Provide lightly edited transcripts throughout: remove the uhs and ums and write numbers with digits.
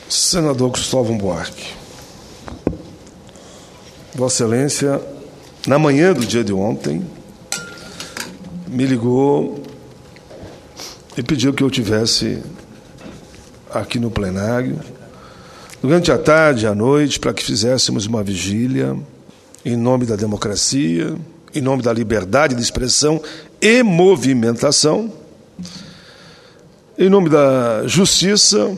Senador Cristóvão Buarque, Vossa Excelência, na manhã do dia de ontem, me ligou e pediu que eu tivesse aqui no plenário, durante a tarde e a noite, para que fizéssemos uma vigília em nome da democracia, em nome da liberdade de expressão e movimentação, em nome da justiça,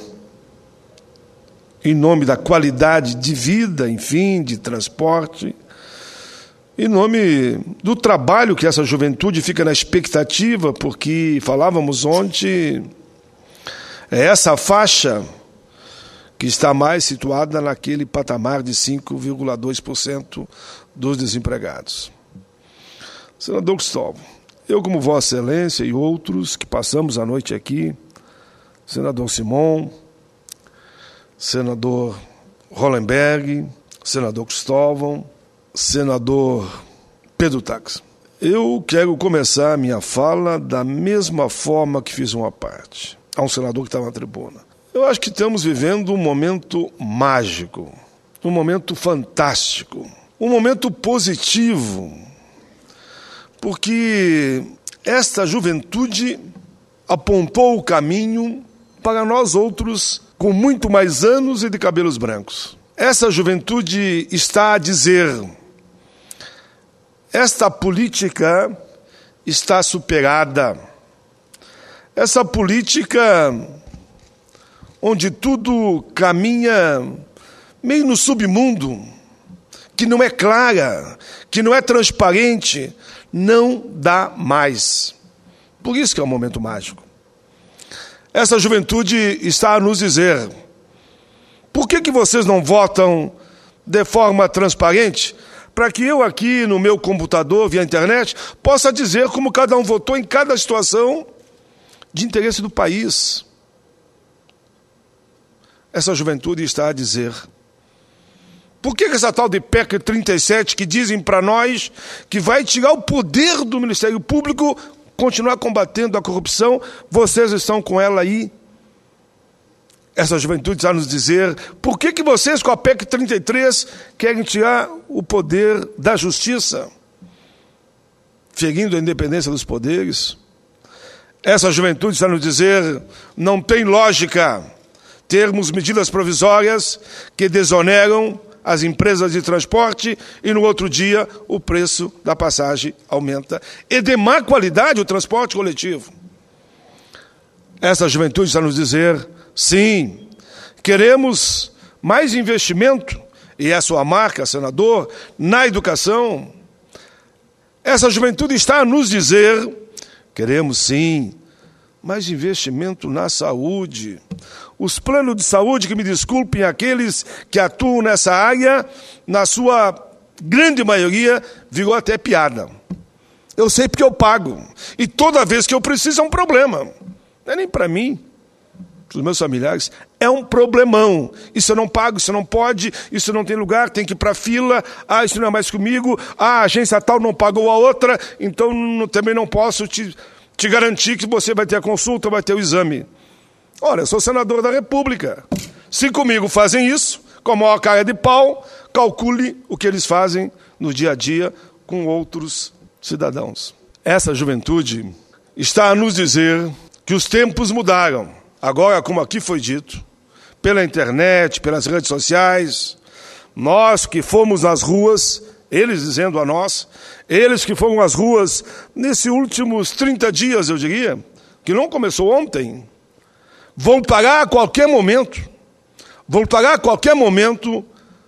em nome da qualidade de vida, enfim, de transporte, em nome do trabalho que essa juventude fica na expectativa, porque falávamos ontem, é essa faixa que está mais situada naquele patamar de 5,2% dos desempregados. Senador Cristóvão, eu, como Vossa Excelência e outros que passamos a noite aqui, senador Simon, senador Hollenberg, senador Cristóvão, senador Pedro Tax. Eu quero começar a minha fala da mesma forma que fiz uma parte. Há um senador que está na tribuna. Eu acho que estamos vivendo um momento mágico, um momento fantástico, um momento positivo, porque esta juventude apontou o caminho para nós outros com muito mais anos e de cabelos brancos. Essa juventude está a dizer: esta política está superada. Essa política onde tudo caminha meio no submundo, que não é clara, que não é transparente, não dá mais. Por isso que é um momento mágico. Essa juventude está a nos dizer: por que vocês não votam de forma transparente? Para que eu aqui no meu computador, via internet, possa dizer como cada um votou em cada situação de interesse do país. Essa juventude está a dizer: por que essa tal de PEC 37 que dizem para nós que vai tirar o poder do Ministério Público, continuar combatendo a corrupção, vocês estão com ela aí? Essa juventude está a nos dizer: por que vocês com a PEC 33 querem tirar o poder da justiça, ferindo a independência dos poderes? Essa juventude está a nos dizer: não tem lógica termos medidas provisórias que desoneram as empresas de transporte e no outro dia o preço da passagem aumenta. E de má qualidade o transporte coletivo. Essa juventude está a nos dizer: sim, queremos mais investimento, e é a sua marca, senador, na educação. Essa juventude está a nos dizer: queremos sim mais investimento na saúde. Os planos de saúde, que me desculpem aqueles que atuam nessa área, na sua grande maioria, virou até piada. Eu sei porque eu pago. E toda vez que eu preciso é um problema. Não é nem para mim, para os meus familiares. É um problemão. Isso eu não pago, isso não pode, isso não tem lugar, tem que ir para a fila. Ah, isso não é mais comigo. Ah, a agência tal não pagou a outra, então também não posso te garantir que você vai ter a consulta, vai ter o exame. Olha, eu sou senador da República. Se comigo fazem isso, com a maior cara de pau, calcule o que eles fazem no dia a dia com outros cidadãos. Essa juventude está a nos dizer que os tempos mudaram. Agora, como aqui foi dito, pela internet, pelas redes sociais, nós que fomos nas ruas, eles dizendo a nós, eles que foram às ruas nesses últimos 30 dias, eu diria, que não começou ontem, vão parar a qualquer momento. Vão parar a qualquer momento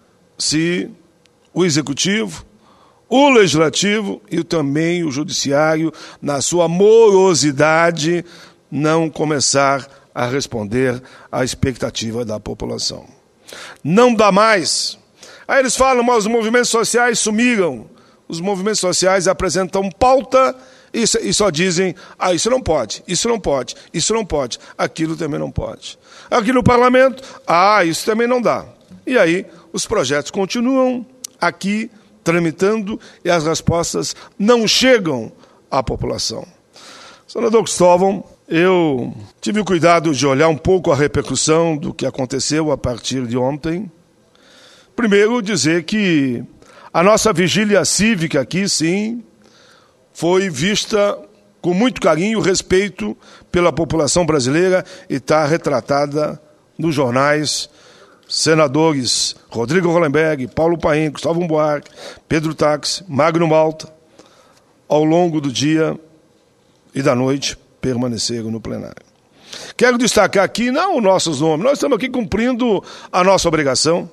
se o Executivo, o Legislativo e também o Judiciário, na sua morosidade, não começar a responder à expectativa da população. Não dá mais. Aí eles falam: mas os movimentos sociais sumiram. Os movimentos sociais apresentam pauta e só dizem: ah, isso não pode, isso não pode, isso não pode, aquilo também não pode. Aqui no parlamento: ah, isso também não dá. E aí os projetos continuam aqui tramitando e as respostas não chegam à população. Senador Cristóvão, Eu tive o cuidado de olhar um pouco a repercussão do que aconteceu a partir de ontem. Primeiro, dizer que a nossa vigília cívica aqui, sim, foi vista com muito carinho e respeito pela população brasileira e está retratada nos jornais. Senadores Rodrigo Hollenberg, Paulo Paim, Gustavo Buarque, Pedro Táxi, Magno Malta, ao longo do dia e da noite, permaneceram no plenário. Quero destacar aqui, não os nossos nomes, nós estamos aqui cumprindo a nossa obrigação.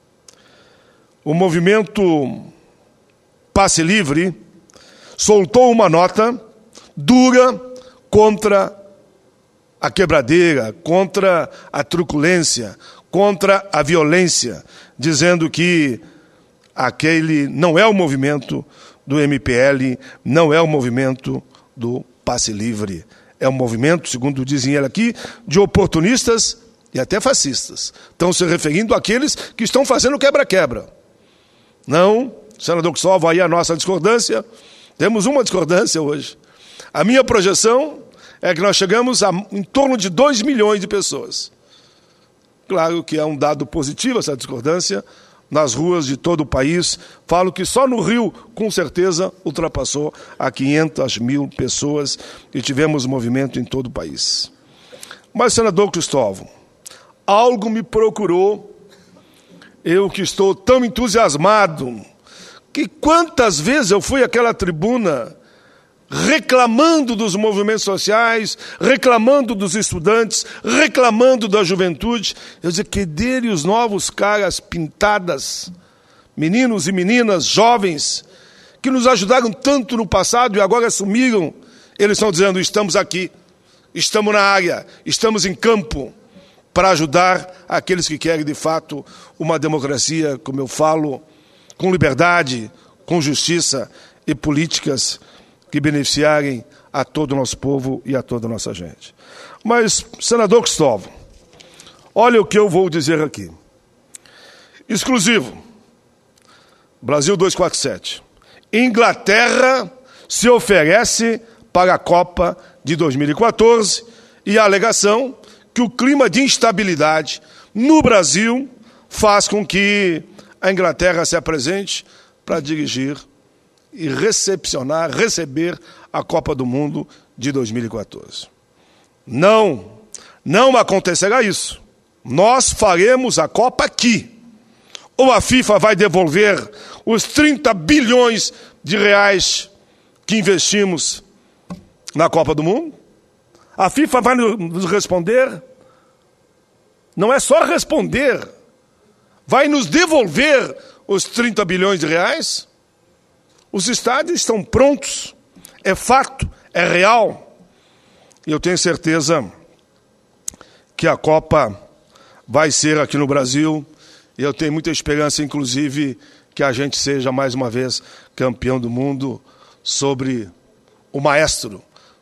O movimento Passe Livre soltou uma nota dura contra a quebradeira, contra a truculência, contra a violência, dizendo que aquele não é o movimento do MPL, não é o movimento do Passe Livre. É um movimento, segundo dizem ele aqui, de oportunistas e até fascistas. Estão se referindo àqueles que estão fazendo quebra-quebra. Não, senador Cristóvão, aí a nossa discordância. Temos uma discordância hoje. A minha projeção é que nós chegamos a em torno de 2 milhões de pessoas. Claro que é um dado positivo essa discordância. Nas ruas de todo o país, falo que só no Rio, com certeza, ultrapassou a 500 mil pessoas e tivemos movimento em todo o país. Mas, senador Cristóvão, algo me procurou, eu que estou tão entusiasmado, que quantas vezes eu fui àquela tribuna reclamando dos movimentos sociais, reclamando dos estudantes, reclamando da juventude. Eu dizia, que dele os novos caras pintadas, meninos e meninas, jovens, que nos ajudaram tanto no passado e agora sumiram. Eles estão dizendo, estamos aqui, estamos na área, estamos em campo, para ajudar aqueles que querem, de fato, uma democracia, como eu falo, com liberdade, com justiça e políticas que beneficiarem a todo o nosso povo e a toda a nossa gente. Mas, senador Cristóvão, olha o que eu vou dizer aqui. Exclusivo. Brasil 247. Inglaterra se oferece para a Copa de 2014 e a alegação que o clima de instabilidade no Brasil faz com que a Inglaterra se apresente para dirigir e receber a Copa do Mundo de 2014. Não acontecerá isso. Nós faremos a Copa aqui. Ou a FIFA vai devolver os 30 bilhões de reais que investimos na Copa do Mundo? A FIFA vai nos responder? Não é só responder. Vai nos devolver os 30 bilhões de reais? Os estádios estão prontos, é fato, é real. E eu tenho certeza que a Copa vai ser aqui no Brasil. E eu tenho muita esperança, inclusive, que a gente seja mais uma vez campeão do mundo sobre o maestro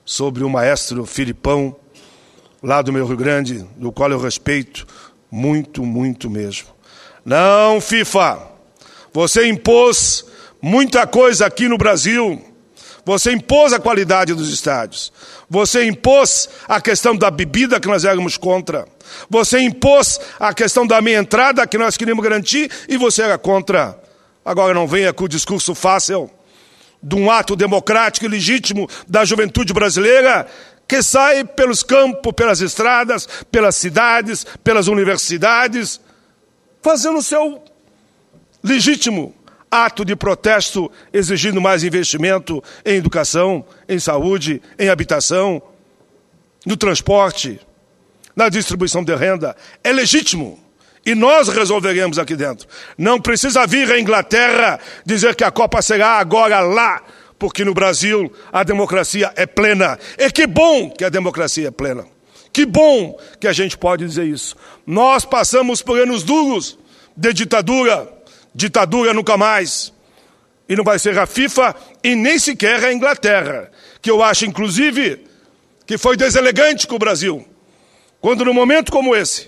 Filipão, lá do meu Rio Grande, do qual eu respeito muito, muito mesmo. Não, FIFA, você impôs muita coisa aqui no Brasil. Você impôs a qualidade dos estádios. Você impôs a questão da bebida, que nós éramos contra. Você impôs a questão da meia entrada, que nós queríamos garantir, e você era contra. Agora não venha com o discurso fácil de um ato democrático e legítimo da juventude brasileira, que sai pelos campos, pelas estradas, pelas cidades, pelas universidades, fazendo o seu legítimo ato de protesto, exigindo mais investimento em educação, em saúde, em habitação, no transporte, na distribuição de renda. É legítimo. E nós resolveremos aqui dentro. Não precisa vir a Inglaterra dizer que a Copa será agora lá, porque no Brasil a democracia é plena. E que bom que a democracia é plena. Que bom que a gente pode dizer isso. Nós passamos por anos duros de ditadura. Ditadura nunca mais. E não vai ser a FIFA e nem sequer a Inglaterra, que eu acho, inclusive, que foi deselegante com o Brasil. Quando num momento como esse,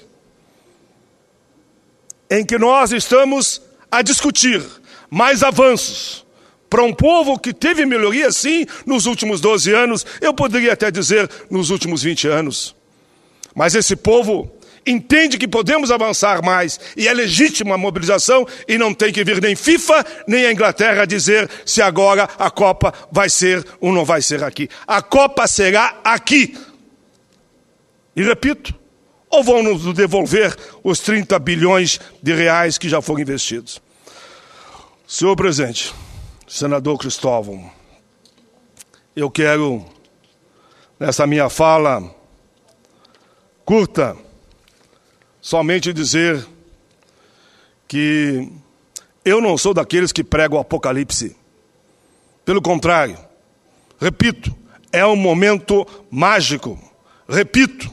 em que nós estamos a discutir mais avanços, Para um povo que teve melhoria, sim, nos últimos 12 anos, eu poderia até dizer nos últimos 20 anos. Mas esse povo entende que podemos avançar mais, e é legítima a mobilização, e não tem que vir nem FIFA, nem a Inglaterra dizer se agora a Copa vai ser ou não vai ser aqui. A Copa será aqui. E repito, ou vão nos devolver os 30 bilhões de reais que já foram investidos. Senhor presidente, senador Cristóvão, eu quero, nessa minha fala curta, somente dizer que eu não sou daqueles que pregam o apocalipse. Pelo contrário, repito, é um momento mágico. Repito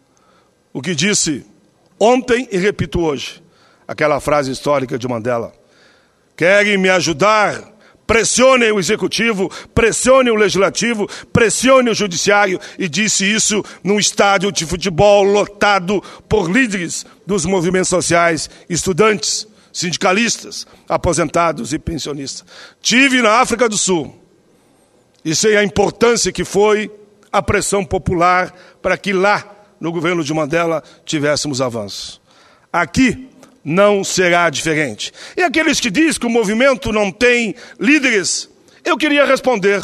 o que disse ontem e repito hoje, aquela frase histórica de Mandela. Querem me ajudar? Pressionem o executivo, pressionem o legislativo, pressionem o judiciário, e disse isso num estádio de futebol lotado por líderes dos movimentos sociais, estudantes, sindicalistas, aposentados e pensionistas. Tive na África do Sul e sei a importância que foi a pressão popular para que lá, no governo de Mandela, tivéssemos avanços. Aqui não será diferente. E aqueles que dizem que o movimento não tem líderes, eu queria responder.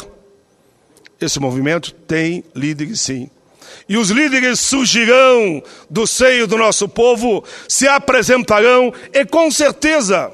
Esse movimento tem líderes, sim. E os líderes surgirão do seio do nosso povo, se apresentarão e com certeza,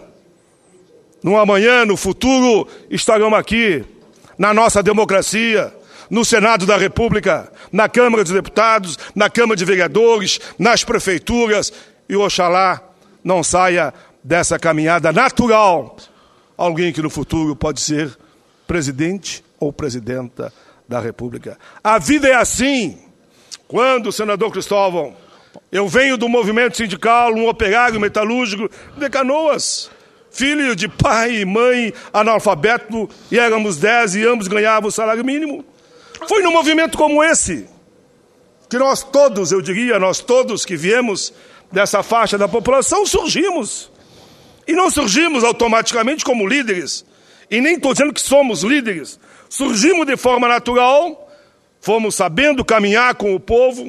no amanhã, no futuro, estarão aqui, na nossa democracia, no Senado da República, na Câmara dos Deputados, na Câmara de Vereadores, nas prefeituras, e oxalá não saia dessa caminhada natural alguém que no futuro pode ser presidente ou presidenta da República. A vida é assim. Quando, senador Cristóvão, eu venho do movimento sindical, um operário metalúrgico de Canoas, filho de pai e mãe analfabeto, e éramos 10 e ambos ganhavam o salário mínimo. Foi num movimento como esse que nós todos, eu diria, nós todos que viemos dessa faixa da população, surgimos. E não surgimos automaticamente como líderes. E nem estou dizendo que somos líderes. Surgimos de forma natural, fomos sabendo caminhar com o povo,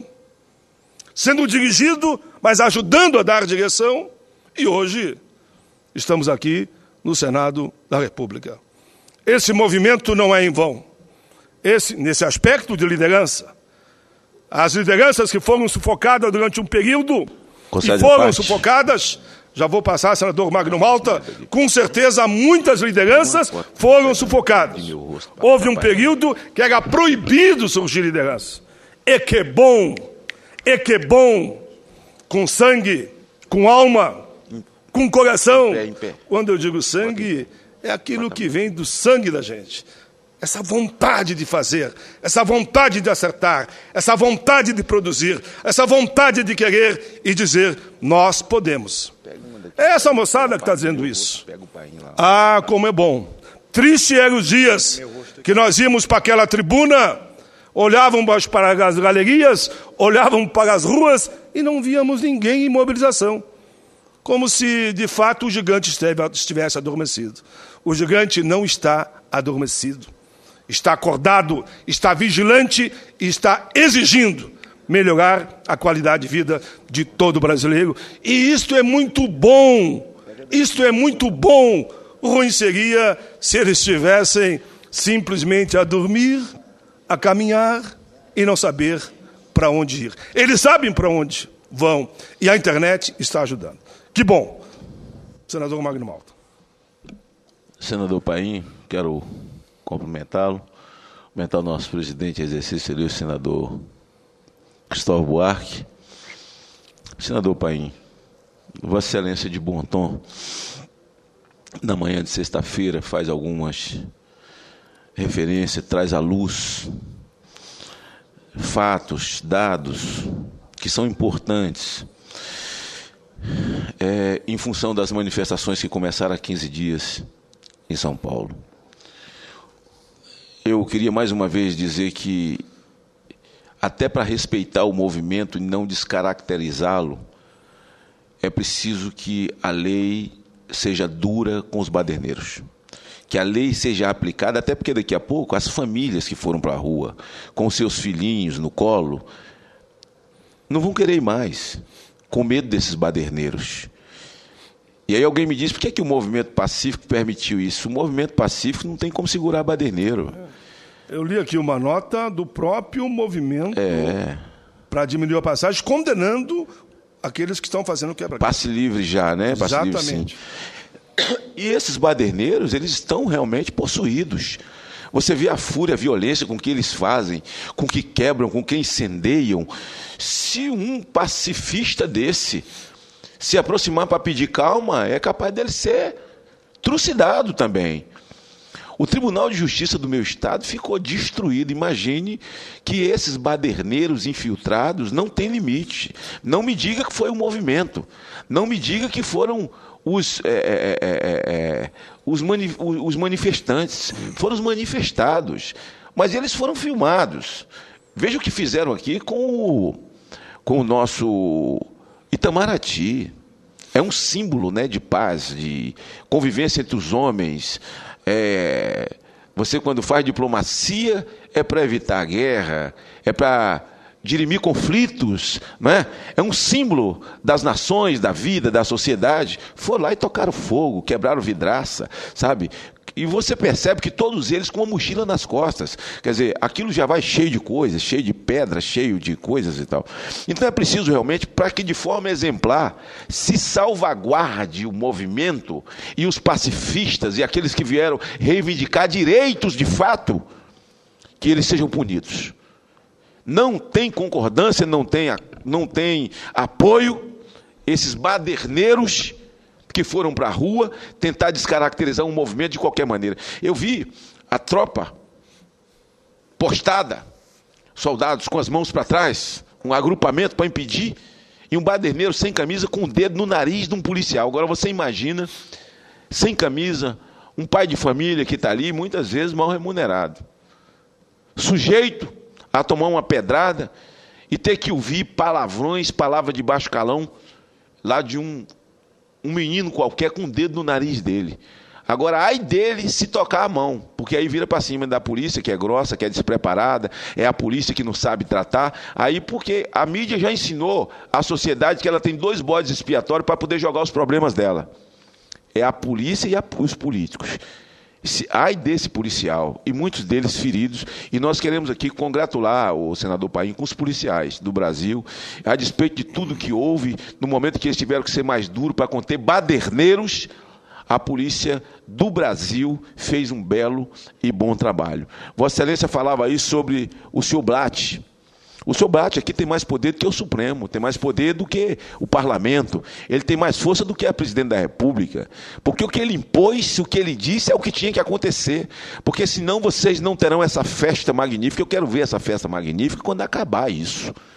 sendo dirigido, mas ajudando a dar direção. E hoje estamos aqui no Senado da República. Esse movimento não é em vão. Nesse aspecto de liderança, as lideranças que foram sufocadas durante um período e foram sufocadas, já vou passar, senador Magno Malta, com certeza muitas lideranças foram sufocadas. Houve um período que era proibido surgir liderança. E que bom, com sangue, com alma, com coração. Quando eu digo sangue, é aquilo que vem do sangue da gente. Essa vontade de fazer, essa vontade de acertar, essa vontade de produzir, essa vontade de querer e dizer, nós podemos. É essa moçada que está dizendo isso. Ah, como é bom. Triste eram os dias que nós íamos para aquela tribuna, olhávamos para as galerias, olhávamos para as ruas e não víamos ninguém em mobilização. Como se, de fato, o gigante estivesse adormecido. O gigante não está adormecido. Está acordado, está vigilante e está exigindo melhorar a qualidade de vida de todo brasileiro. E isto é muito bom. Isto é muito bom. Ruim seria se eles estivessem simplesmente a dormir, a caminhar e não saber para onde ir. Eles sabem para onde vão e a internet está ajudando. Que bom. Senador Magno Malta. Senador Paim, quero cumprimentá-lo, cumprimentar o nosso presidente em exercício, o senador Cristóvão Buarque. Senador Paim, Vossa Excelência de bom tom, na manhã de sexta-feira, faz algumas referências, traz à luz fatos, dados que são importantes em função das manifestações que começaram há 15 dias em São Paulo. Eu queria mais uma vez dizer que, até para respeitar o movimento e não descaracterizá-lo, é preciso que a lei seja dura com os baderneiros, que a lei seja aplicada, até porque daqui a pouco as famílias que foram para a rua com seus filhinhos no colo não vão querer ir mais, com medo desses baderneiros. E aí alguém me diz, por que o movimento pacífico permitiu isso? O movimento pacífico não tem como segurar baderneiro. Eu li aqui uma nota do próprio movimento para diminuir a passagem, condenando aqueles que estão fazendo quebra-quebra. Passe livre já, né? Passe Exatamente. Livre, sim. E esses baderneiros, eles estão realmente possuídos. Você vê a fúria, a violência com que eles fazem, com que quebram, com que incendeiam. Se um pacifista desse se aproximar para pedir calma, é capaz dele ser trucidado também. O Tribunal de Justiça do meu estado ficou destruído. Imagine que esses baderneiros infiltrados não têm limite. Não me diga que foi o movimento. Não me diga que foram os manifestantes. Foram os manifestados. Mas eles foram filmados. Veja o que fizeram aqui com o nosso Itamaraty. É um símbolo, né, de paz, de convivência entre os homens. Você, quando faz diplomacia, é para evitar a guerra, é para dirimir conflitos, né? É um símbolo das nações, da vida, da sociedade. Foram lá e tocaram fogo, quebraram vidraça, sabe? E você percebe que todos eles com uma mochila nas costas. Quer dizer, aquilo já vai cheio de coisas, cheio de pedras, cheio de coisas e tal. Então é preciso realmente, para que de forma exemplar se salvaguarde o movimento e os pacifistas e aqueles que vieram reivindicar direitos de fato, que eles sejam punidos. Não tem concordância, não tem apoio, esses baderneiros que foram para a rua tentar descaracterizar um movimento de qualquer maneira. Eu vi a tropa postada, soldados com as mãos para trás, um agrupamento para impedir, e um baderneiro sem camisa com o dedo no nariz de um policial. Agora você imagina, sem camisa, um pai de família que está ali, muitas vezes mal remunerado, sujeito a tomar uma pedrada e ter que ouvir palavrões, palavra de baixo calão, lá de um menino qualquer com o dedo no nariz dele. Agora, ai dele se tocar a mão, porque aí vira para cima da polícia, que é grossa, que é despreparada, é a polícia que não sabe tratar. Aí, porque a mídia já ensinou a sociedade que ela tem 2 bodes expiatórios para poder jogar os problemas dela. É a polícia e os políticos. Ai desse policial, e muitos deles feridos, e nós queremos aqui congratular o senador Paim com os policiais do Brasil, a despeito de tudo que houve, no momento que eles tiveram que ser mais duros para conter baderneiros, a polícia do Brasil fez um belo e bom trabalho. Vossa Excelência falava aí sobre o senhor Blatt. O senhor Blatt aqui tem mais poder do que o Supremo, tem mais poder do que o Parlamento, ele tem mais força do que a Presidente da República, porque o que ele impôs, o que ele disse é o que tinha que acontecer, porque senão vocês não terão essa festa magnífica. Eu quero ver essa festa magnífica quando acabar isso.